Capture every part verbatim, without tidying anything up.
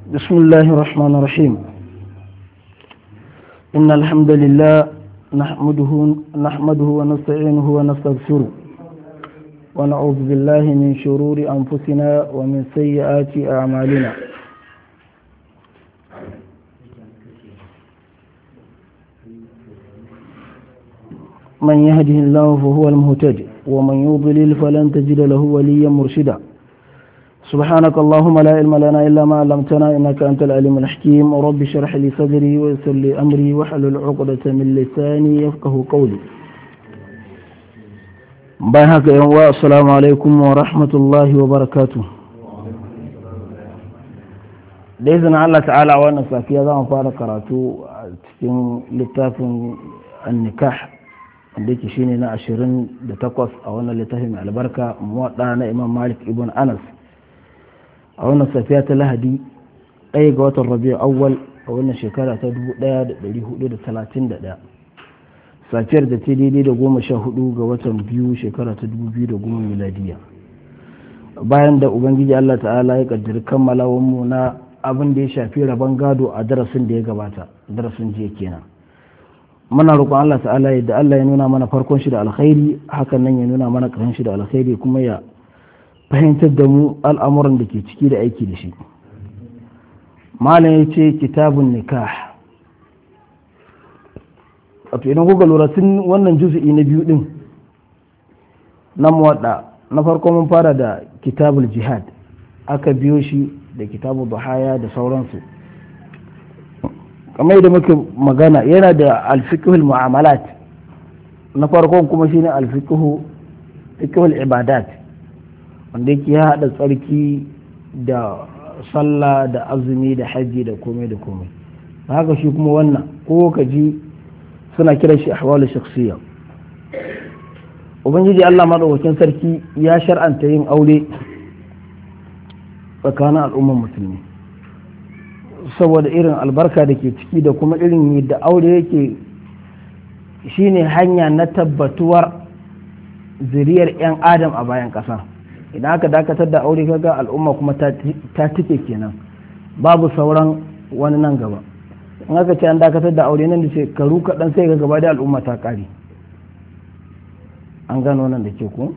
بسم الله الرحمن الرحيم. إن الحمد لله نحمده نحمده ونستعينه ونستغفره ونعوذ بالله من شرور أنفسنا ومن سيئات أعمالنا. من يهده الله فهو المهتدي ومن يضلل فلن تجد له وليا مرشدا. سبحانك اللهم لا علم لنا إلا ما علمتنا إنك أنت العليم الحكيم. رب اشرح لي صدري ويسر لي أمري واحلل عقدة من لساني يفقه قولي. بايعك يا السلام عليكم ورحمة الله وبركاته. بإذن الله تعالى وأنا سافيا ذا مفارق قراتو cikin littafin النكاح wanda yake shine na ashirin da takwas a wannan littafin mai albarka muwadda na Imam Malik ibn Anas a wannan safiya ta Lahadi ɗaya ga watan Rabi'u Awwal a wannan shekara ta dubu ɗaya da ɗari hudu da talatin da ɗaya, safiyar da ta daidai da goma sha hudu ga watan biyu shekara ta dubu biyu da goma miladiya. Bayan da Ubangiji Allah ta'ala ya kaddari kammalawar mu na abin da ya shafi rabon gado a darasin da ya gabata, darasin jiya kenan. Muna roƙon Allah ta'ala yadda Allah ya nuna mana farkon shi da alkhairi, hakan nan ya nuna mana ƙarshen shi da alkhairi, kuma ya fahimtar da mu al'amuran da ke ciki da aiki da shi. Malam ya ce kitabun nikah. Wato idan kuka lura tun wannan juzu'i na biyu din na muwadda, na farko mun fara da kitabul jihad, aka biyo shi da kitabul duhaya da sauransu. Kamar yadda muke magana yana da alfiqhul mu'amalat, na farkon kuma shine alfiqhu fiqhul ibadat, wanda yake ya haɗa tsarki da sallah da azumi da hajji da komai da komai. Haka shi kuma wannan ko ka ji suna kiran shi ahwalu shakhsiyya. Ubangiji Allah madaukakin sarki ya shar'anta yin aure tsakanin al'ummar musulmi saboda irin albarka da ke ciki da kuma irin yadda aure yake shine hanya na tabbatuwar zuriyar 'yan adam a bayan ƙasa. Idan aka dakatar da aure kaga al'umma kuma ta tike kenan, babu sauran wani nan gaba. In aka ce an dakatar da aure nan da shekaru kaɗan sai ga gaba da al'umma ta ƙare. An gano nan da ke ku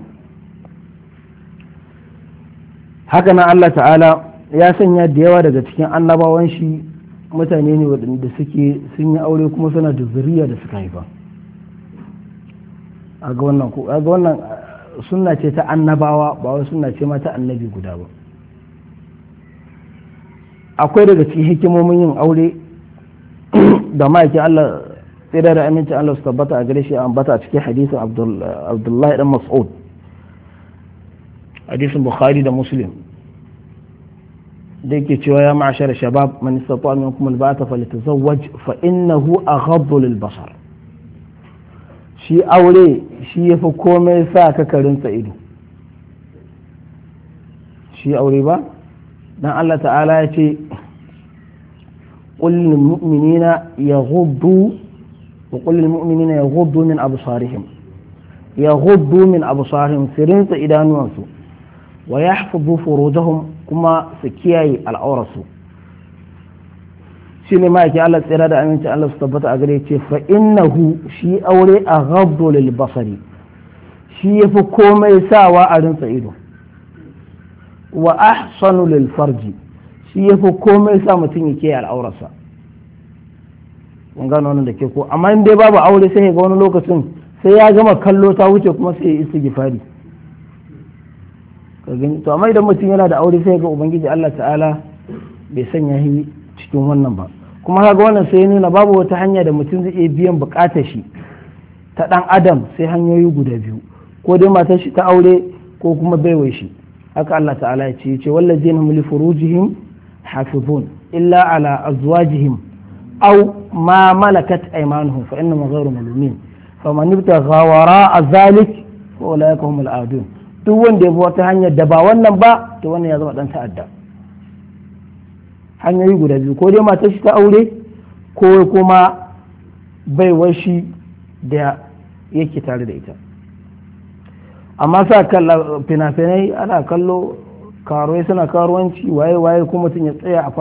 haka nan Allah ta'ala ya sanya da yawa daga cikin annabawan shi mutane ne waɗanda suke sun yi aure kuma suna da zuriya da suka haifa. A ga wannan ko a ga wannan sunna ce ta annabawa, ba wai sunna ce ma ta annabi guda ba. Akwai daga cikin hikimomin yin aure da ma'aikin Allah tsira da amincin Allah su tabbata a gare shi an bata a cikin hadisin Abdullahi dan Mas'ud, hadisin Bukhari da Muslim, da yake cewa ya ma'ashara shabab man istata'a minkum al-ba'ata falyatazawwaj fa innahu aghaddu lil-basar. Shi aure shi yafi komai sa ka karinsa ido. Shi aure ba dan Allah ta'ala ya ce qul lil mu'minina yaghuddu wa qul lil mu'minina yaghuddu min absarihim yaghuddu min absarihim sirinsa idanuwansu wa yahfazu furujahum kuma su kiyaye al'aurarsu. shi ne ma yake Allah tsira da aminci Allah su tabbata a gare ce fa innahu shi aure a ghaddu lil basari, shi yafi komai sawa a rinsa ido, wa ahsanu lil farji, shi yafi komai sa mutum ya kiyaye al'aurarsa. kun gano wannan da ke ko amma in dai babu aure sai ga wani lokacin sai ya gama kallo ta wuce kuma sai ya istighfari. To amma idan mutum yana da aure sai ga ubangiji Allah ta'ala bai sanya shi cikin wannan ba. Kuma kaga wannan sai ya nuna babu wata hanya da mutum zai iya biyan bukatar shi ta dan adam sai hanyoyi guda biyu, ko dai matar shi ta aure ko kuma baiwai shi. Haka Allah ta'ala ya ce ce wallazina hum li furujihim hafizun illa ala azwajihim aw ma malakat aymanuhum fa innahum ghayru malumin faman ibtagha wara'a zalik fa ulaika humul aadun. Duk wanda ya bi wata hanyar da ba wannan ba to wannan ya zama dan ta'adda. Hanyoyi guda biyu, ko dai matar shi ta aure ko kuma baiwar shi da yake tare da ita. Amma sa kalla fina-finai ana kallo karuwai suna karuwanci waye waye kuma mutum ya tsaya a